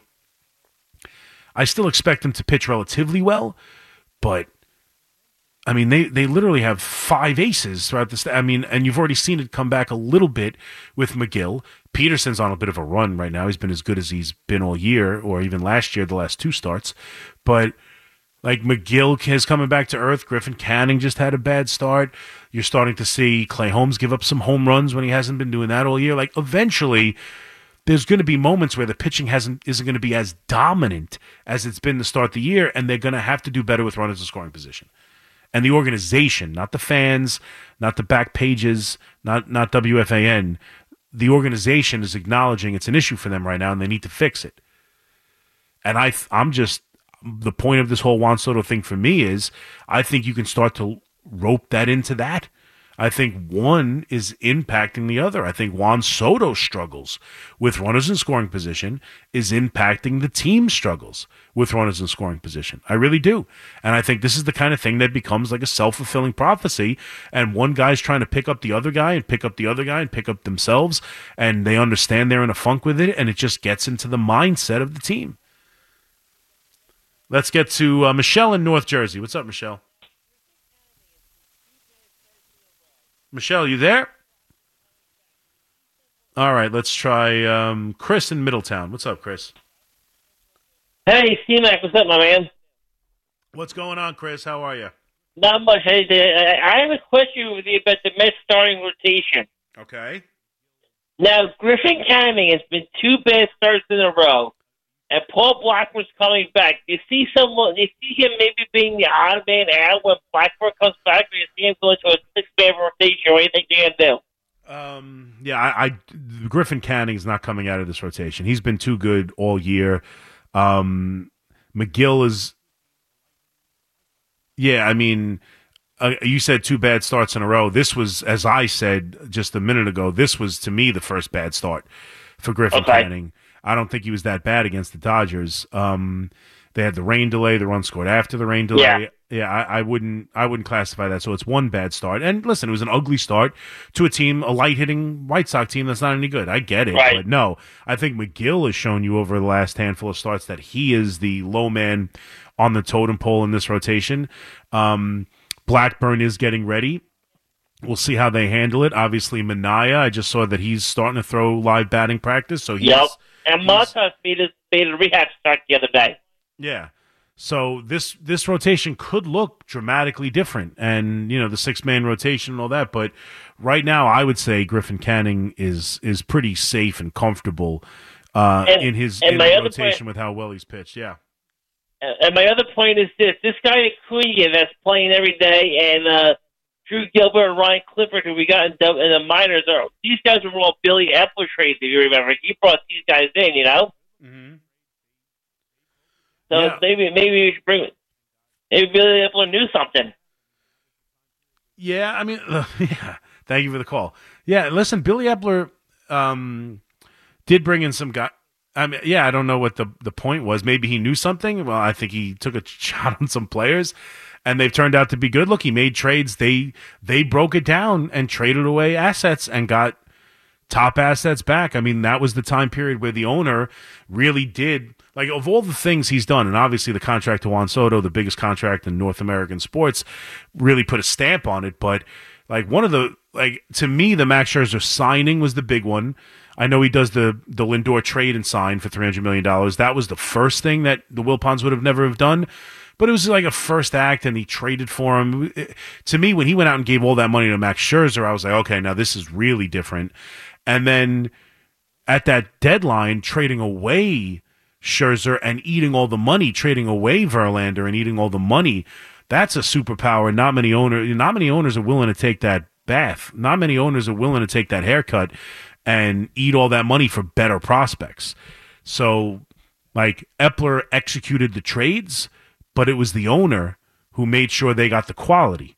[SPEAKER 6] I still expect him to pitch relatively well, but I mean, they, they literally have five aces throughout this. I mean, and you've already seen it come back a little bit with McGill. Peterson's on a bit of a run right now. He's been as good as he's been all year, or even last year, the last two starts. But like, McGill is coming back to earth. Griffin Canning just had a bad start. You're starting to see Clay Holmes give up some home runs when he hasn't been doing that all year. Like, eventually, there's going to be moments where the pitching hasn't isn't going to be as dominant as it's been to start the year, and they're going to have to do better with runners in scoring position. And the organization, not the fans, not the back pages, not not W F A N, the organization is acknowledging it's an issue for them right now, and they need to fix it. And I, I'm just, the point of this whole Juan Soto thing for me is, I think you can start to rope that into that. I think one is impacting the other. I think Juan Soto's struggles with runners in scoring position is impacting the team's struggles with runners in scoring position. I really do. And I think this is the kind of thing that becomes like a self-fulfilling prophecy, and one guy's trying to pick up the other guy and pick up the other guy and pick up themselves, and they understand they're in a funk with it, and it just gets into the mindset of the team. Let's get to uh, Michelle in North Jersey. What's up, Michelle? Michelle, you there? All right, let's try um, Chris in Middletown. What's up, Chris?
[SPEAKER 9] Hey, C-Mac, what's up, my man?
[SPEAKER 6] What's going on, Chris? How are you?
[SPEAKER 9] Not much. Hey, I have a question with you about the Mets starting rotation.
[SPEAKER 6] Okay.
[SPEAKER 9] Now, Griffin Canning has been two bad starts in a row, and Paul Blackburn's coming back. Do you see someone? Do you see him maybe being the odd man out when Blackburn comes back, or do you see him going to a six-man rotation, or anything you can do?
[SPEAKER 6] Um, yeah, I, I Griffin Canning's not coming out of this rotation. He's been too good all year. Um, McGill is, yeah, I mean, uh, you said two bad starts in a row. This was, as I said just a minute ago, this was, to me, the first bad start for Griffin
[SPEAKER 9] okay.
[SPEAKER 6] Canning. I don't think he was that bad against the Dodgers. Um, they had the rain delay. The run scored after the rain delay.
[SPEAKER 9] Yeah,
[SPEAKER 6] yeah I, I wouldn't I wouldn't classify that. So it's one bad start. And listen, it was an ugly start to a team, a light-hitting White Sox team that's not any good. I get it.
[SPEAKER 9] Right.
[SPEAKER 6] But no, I think McGill has shown you over the last handful of starts that he is the low man on the totem pole in this rotation. Um, Blackburn is getting ready. We'll see how they handle it. Obviously, Manaea, I just saw that he's starting to throw live batting practice. So he's
[SPEAKER 9] yep. And Montas made a, made a rehab start the other day.
[SPEAKER 6] Yeah. So this this rotation could look dramatically different, and you know the six man rotation and all that. But right now, I would say Griffin Canning is is pretty safe and comfortable uh,
[SPEAKER 9] and,
[SPEAKER 6] in his,
[SPEAKER 9] and
[SPEAKER 6] in
[SPEAKER 9] my
[SPEAKER 6] his
[SPEAKER 9] other
[SPEAKER 6] rotation
[SPEAKER 9] point,
[SPEAKER 6] with how well he's pitched. Yeah.
[SPEAKER 9] And my other point is this: this guy Acuna that's playing every day, and uh, Drew Gilbert and Ryan Clifford, who we got in the, in the minors, are these guys were all Billy Epler trades. If you remember, he brought these guys in. You know.
[SPEAKER 6] Mm-hmm.
[SPEAKER 9] So
[SPEAKER 6] yeah.
[SPEAKER 9] maybe maybe we should bring it. Maybe Billy Epler knew something.
[SPEAKER 6] Yeah, I mean, uh, yeah. Thank you for the call. Yeah, listen, Billy Epler um, did bring in some guy. I mean, yeah, I don't know what the the point was. Maybe he knew something. Well, I think he took a shot on some players, and they've turned out to be good. Look, he made trades. They they broke it down and traded away assets and got top assets back. I mean, that was the time period where the owner really did. Like, of all the things he's done, and obviously the contract to Juan Soto, the biggest contract in North American sports, really put a stamp on it. But, like, one of the, like, to me, the Max Scherzer signing was the big one. I know he does the, the Lindor trade and sign for three hundred million dollars. That was the first thing that the Wilpons would have never have done. But it was like a first act, and he traded for him. It, to me, when he went out and gave all that money to Max Scherzer, I was like, okay, now this is really different. And then at that deadline, trading away Scherzer and eating all the money, trading away Verlander and eating all the money, that's a superpower. Not many owners, not many owners are willing to take that bath. Not many owners are willing to take that haircut and eat all that money for better prospects. So, like, Epler executed the trades, but it was the owner who made sure they got the quality.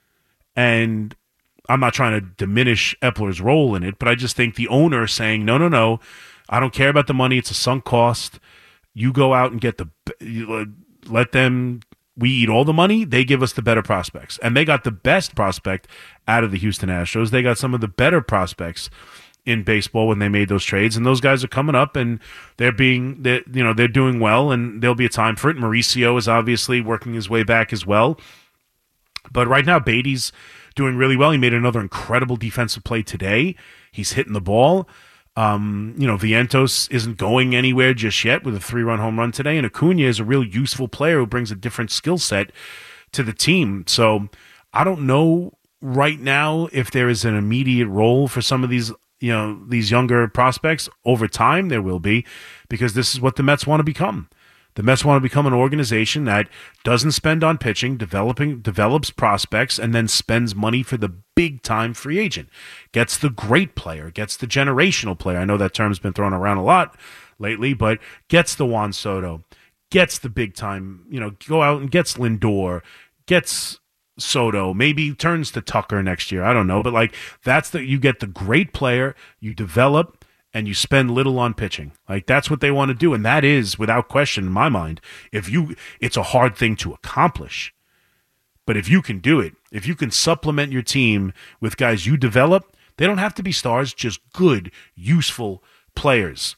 [SPEAKER 6] And I'm not trying to diminish Epler's role in it, but I just think the owner saying, no, no, no, I don't care about the money. It's a sunk cost. You go out and get the, let them, we eat all the money. They give us the better prospects. And they got the best prospect out of the Houston Astros. They got some of the better prospects in baseball when they made those trades. And those guys are coming up and they're being, they're, you know, they're doing well, and there'll be a time for it. Mauricio is obviously working his way back as well. But right now, Beatty's doing really well. He made another incredible defensive play today. He's hitting the ball. Um, you know, Vientos isn't going anywhere just yet with a three-run home run today, and Acuna is a real useful player who brings a different skill set to the team. So I don't know right now if there is an immediate role for some of these, you know, these younger prospects. Over time, there will be, because this is what the Mets want to become. The Mets want to become an organization that doesn't spend on pitching, developing, develops prospects, and then spends money for the big-time free agent. Gets the great player, gets the generational player. I know that term's been thrown around a lot lately, but gets the Juan Soto, gets the big-time, you know, go out and gets Lindor, gets Soto, maybe turns to Tucker next year. I don't know, but like that's the, you get the great player, you develop, and you spend little on pitching. Like, that's what they want to do, and that is, without question, in my mind, if you, it's a hard thing to accomplish. But if you can do it, if you can supplement your team with guys you develop, they don't have to be stars, just good, useful players.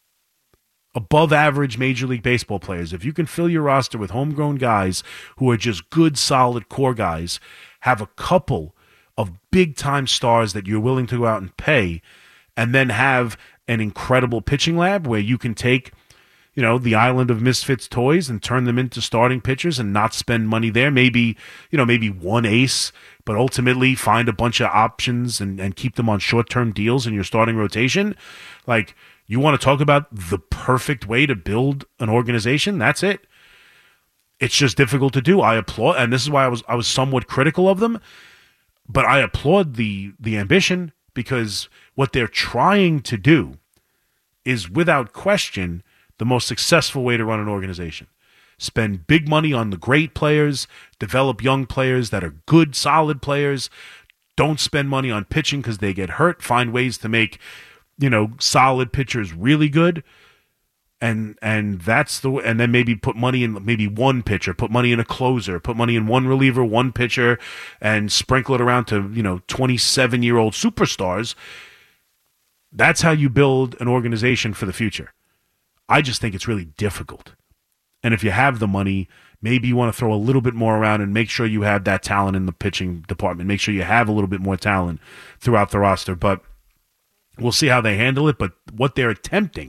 [SPEAKER 6] Above average Major League Baseball players. If you can fill your roster with homegrown guys who are just good, solid core guys, have a couple of big-time stars that you're willing to go out and pay, and then have an incredible pitching lab where you can take, you know, the island of misfits toys and turn them into starting pitchers and not spend money there. Maybe, you know, maybe one ace, but ultimately find a bunch of options and, and keep them on short-term deals in your starting rotation. Like, you want to talk about the perfect way to build an organization? That's it. It's just difficult to do. I applaud, and this is why I was I was somewhat critical of them, but I applaud the the ambition, because what they're trying to do is, without question, the most successful way to run an organization. Spend big money on the great players, develop young players that are good, solid players. Don't spend money on pitching because they get hurt. Find ways to make, you know, solid pitchers really good. And and that's the and then maybe put money in maybe one pitcher, put money in a closer, put money in one reliever, one pitcher, and sprinkle it around to, you know, twenty-seven-year-old superstars. That's how you build an organization for the future. I just think it's really difficult. And if you have the money, maybe you want to throw a little bit more around and make sure you have that talent in the pitching department. Make sure you have a little bit more talent throughout the roster. But we'll see how they handle it. But what they're attempting,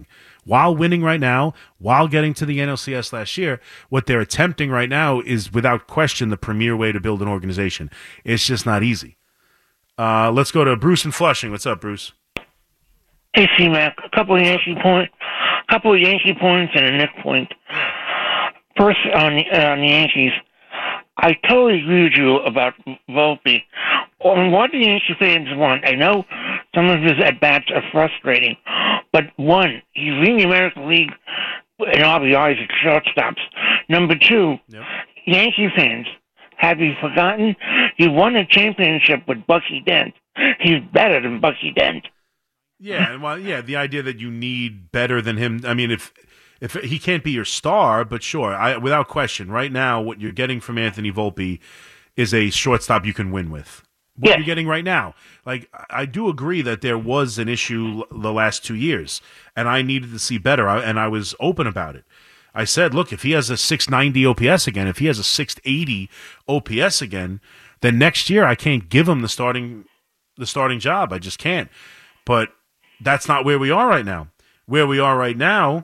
[SPEAKER 6] while winning right now, while getting to the N L C S last year, what they're attempting right now is without question the premier way to build an organization. It's just not easy. Uh, let's go to Bruce in Flushing. What's up, Bruce?
[SPEAKER 10] Hey, C-Mac. A couple of Yankee point, a couple of Yankee points and a Nick point. First, on the, uh, on the Yankees, I totally agree with you about Volpe. On what the Yankee fans want, I know some of his at-bats are frustrating, but one, he's leading the American League in R B Is at shortstops. Number two, yep. Yankee fans, have you forgotten? He won a championship with Bucky Dent. He's better than Bucky Dent.
[SPEAKER 6] Yeah, well, yeah, the idea that you need better than him. I mean, if if he can't be your star, but sure, I, without question, right now, what you're getting from Anthony Volpe is a shortstop you can win with. What yeah. you're getting right now. Like, I do agree that there was an issue the last two years, and I needed to see better, and I was open about it. I said, look, if he has a six ninety O P S again, if he has a six eighty O P S again, then next year I can't give him the starting the starting job. I just can't. But that's not where we are right now. Where we are right now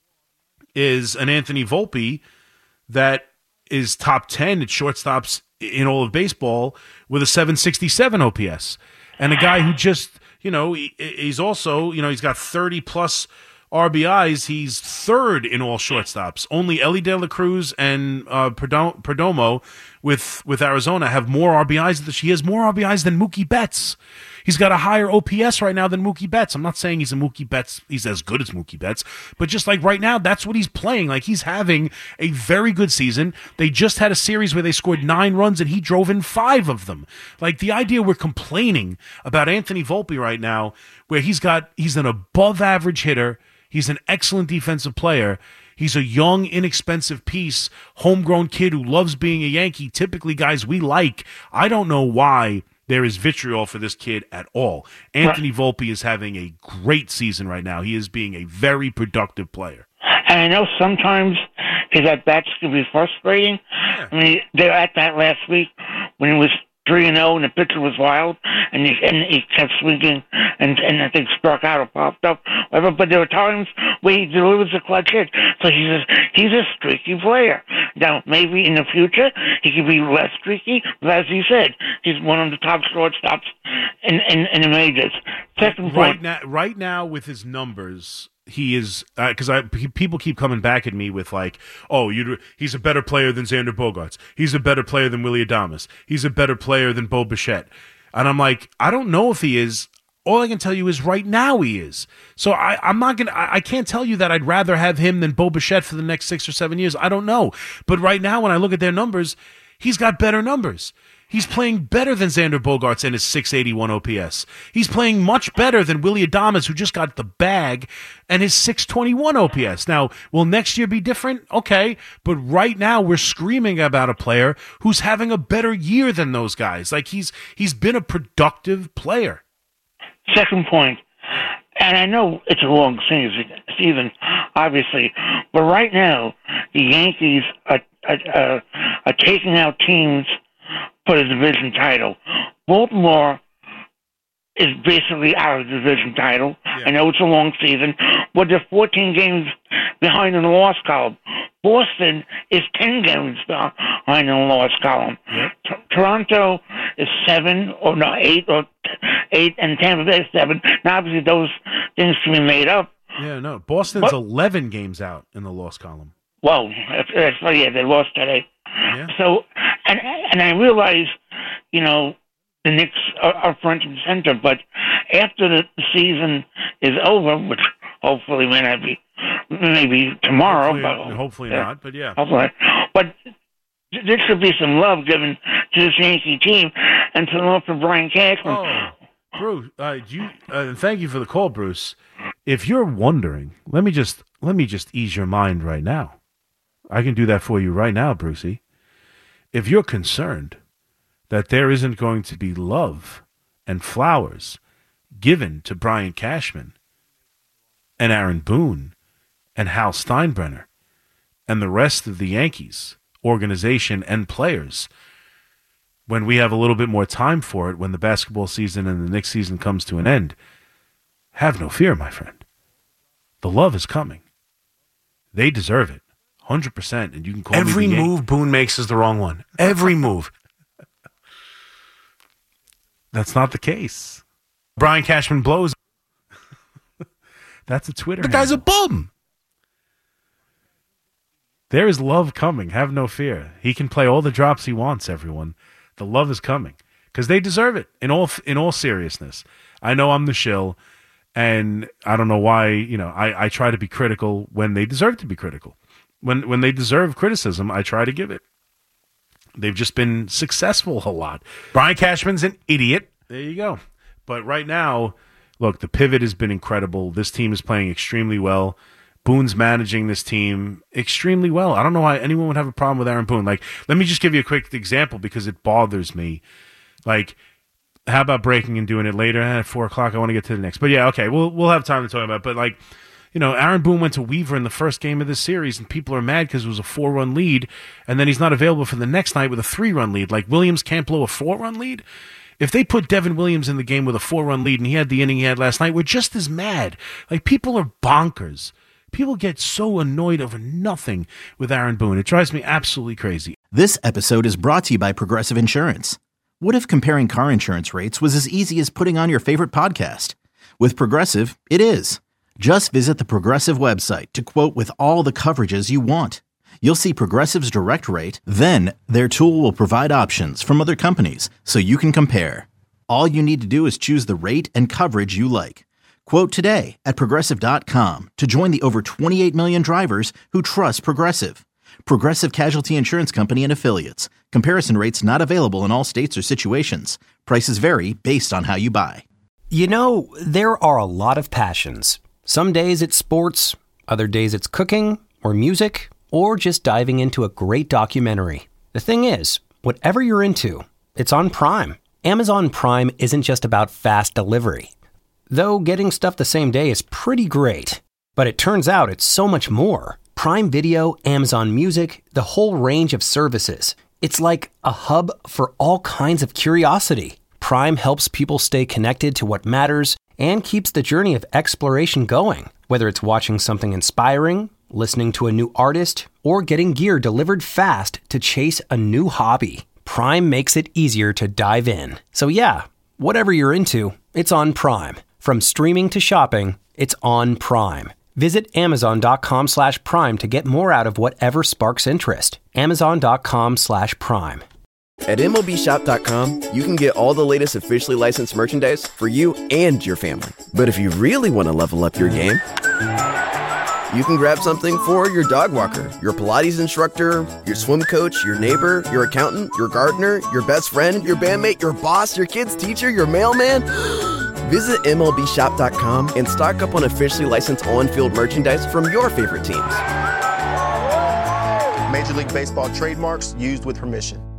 [SPEAKER 6] is an Anthony Volpe that is top ten at shortstops in all of baseball with a seven sixty-seven O P S. And a guy who just, you know, he, he's also, you know, he's got thirty plus R B Is. He's third in all shortstops. Only Ellie De La Cruz and uh, Perdomo with, with Arizona have more R B Is. He has more R B Is than Mookie Betts. He's got a higher O P S right now than Mookie Betts. I'm not saying he's a Mookie Betts, he's as good as Mookie Betts, but just like right now, that's what he's playing. Like, he's having a very good season. They just had a series where they scored nine runs and he drove in five of them. Like, the idea we're complaining about Anthony Volpe right now, where he's got, he's an above average hitter, he's an excellent defensive player, he's a young, inexpensive piece, homegrown kid who loves being a Yankee, typically guys we like. I don't know why there is vitriol for this kid at all. Anthony right. Volpe is having a great season right now. He is being a very productive player.
[SPEAKER 10] And I know sometimes his at-bats can be frustrating. Yeah. I mean, they were at that last week when he was three and oh and the pitcher was wild, and he, and he kept swinging, and, and I think struck out or popped up. Whatever. But there were times where he delivers a clutch hit. So he's a, he's a streaky player. Now, maybe in the future, he could be less streaky, but as you said, he's one of the top shortstops in, in, in the majors. Second point.
[SPEAKER 6] Right now, right now, with his numbers, he is, because uh, I people keep coming back at me with like, oh, you he's a better player than Xander Bogaerts. He's a better player than Willy Adames. He's a better player than Bo Bichette. And I'm like, I don't know if he is. All I can tell you is right now he is. So I, I'm not gonna. I, I can't tell you that I'd rather have him than Bo Bichette for the next six or seven years. I don't know. But right now, when I look at their numbers, he's got better numbers. He's playing better than Xander Bogaerts and his six eighty-one O P S. He's playing much better than Willy Adames, who just got the bag, and his six twenty-one O P S. Now, will next year be different? Okay, but right now we're screaming about a player who's having a better year than those guys. Like, he's he's been a productive player.
[SPEAKER 10] Second point, and I know it's a long season, obviously, but right now the Yankees are, are, are taking out teams for the division title. Baltimore is basically out of the division title. Yeah. I know it's a long season, but they're fourteen games behind in the loss column. Boston is ten games behind in the loss column. Yep. T- Toronto is seven, or no, eight, or t- eight, and Tampa Bay is seven. Now, obviously, those things can be made up.
[SPEAKER 6] Yeah, no. Boston's but, eleven games out in the loss column.
[SPEAKER 10] Whoa. That's, yeah, they lost today.
[SPEAKER 6] Yeah.
[SPEAKER 10] So, and and I realize, you know, the Knicks are, are front and center, but after the season is over, which hopefully may not be, maybe tomorrow,
[SPEAKER 6] hopefully,
[SPEAKER 10] but
[SPEAKER 6] hopefully uh, not, but yeah.
[SPEAKER 10] Hopefully. But there should be some love given to this Yankee team, and some love for Brian Cashman.
[SPEAKER 6] Oh, Bruce, uh, you, uh, thank you for the call, Bruce. If you're wondering, let me just let me just ease your mind right now. I can do that for you right now, Brucey. If you're concerned that there isn't going to be love and flowers given to Brian Cashman and Aaron Boone and Hal Steinbrenner and the rest of the Yankees organization and players when we have a little bit more time for it, when the basketball season and the Knicks season comes to an end, have no fear, my friend. The love is coming. They deserve it. one hundred percent. And you can call
[SPEAKER 11] Every
[SPEAKER 6] me the
[SPEAKER 11] move Boone makes is the wrong one. Every move.
[SPEAKER 6] That's not the case. Brian Cashman blows. That's a Twitter
[SPEAKER 11] The guy's
[SPEAKER 6] handle.
[SPEAKER 11] a bum.
[SPEAKER 6] There is love coming. Have no fear. He can play all the drops he wants, everyone. The love is coming. Because they deserve it, in all in all seriousness. I know I'm the shill, and I don't know why, you know, I, I try to be critical when they deserve to be critical. When when they deserve criticism, I try to give it. They've just been successful a lot. Brian Cashman's an idiot. There you go. But right now, look, the pivot has been incredible. This team is playing extremely well. Boone's managing this team extremely well. I don't know why anyone would have a problem with Aaron Boone. Like, let me just give you a quick example because it bothers me. Like, how about breaking and doing it later at four o'clock? I want to get to the next. But yeah, okay, we'll we'll have time to talk about it. But like, you know, Aaron Boone went to Weaver in the first game of this series, and people are mad because it was a four-run lead, and then he's not available for the next night with a three-run lead. Like, Williams can't blow a four-run lead? If they put Devin Williams in the game with a four-run lead and he had the inning he had last night, we're just as mad. Like, people are bonkers. People get so annoyed over nothing with Aaron Boone. It drives me absolutely crazy.
[SPEAKER 1] This episode is brought to you by Progressive Insurance. What if comparing car insurance rates was as easy as putting on your favorite podcast? With Progressive, it is. Just visit the Progressive website to quote with all the coverages you want. You'll see Progressive's direct rate, then their tool will provide options from other companies so you can compare. All you need to do is choose the rate and coverage you like. Quote today at Progressive dot com to join the over twenty-eight million drivers who trust Progressive. Progressive Casualty Insurance Company and Affiliates. Comparison rates not available in all states or situations. Prices vary based on how you buy.
[SPEAKER 2] You know, there are a lot of passions. Some days it's sports, other days it's cooking or music, or just diving into a great documentary. The thing is, whatever you're into, it's on Prime. Amazon Prime isn't just about fast delivery. Though getting stuff the same day is pretty great. But it turns out it's so much more. Prime Video, Amazon Music, the whole range of services. It's like a hub for all kinds of curiosity. Prime helps people stay connected to what matters and keeps the journey of exploration going. Whether it's watching something inspiring, listening to a new artist, or getting gear delivered fast to chase a new hobby, Prime makes it easier to dive in. So yeah, whatever you're into, it's on Prime. From streaming to shopping, it's on Prime. Visit Amazon.com slash Prime to get more out of whatever sparks interest. Amazon.com slash Prime.
[SPEAKER 12] At M L B Shop dot com, you can get all the latest officially licensed merchandise for you and your family. But if you really want to level up your game, you can grab something for your dog walker, your Pilates instructor, your swim coach, your neighbor, your accountant, your gardener, your best friend, your bandmate, your boss, your kid's teacher, your mailman. Visit M L B Shop dot com and stock up on officially licensed on-field merchandise from your favorite teams.
[SPEAKER 13] Major League Baseball trademarks used with permission.